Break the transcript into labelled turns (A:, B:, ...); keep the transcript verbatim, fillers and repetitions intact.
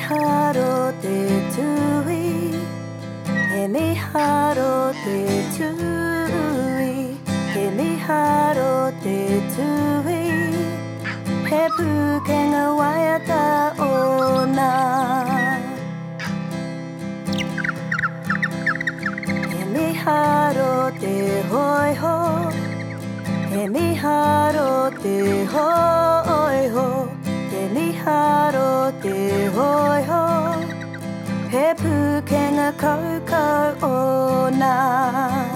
A: haro te tui, he miharo te tui, he miharo te tui, he pukenga waiata ona. He miharo te hoi ho, he miharo te hoi ho, he miharo te hoi ho, he pukenga kaukau ona.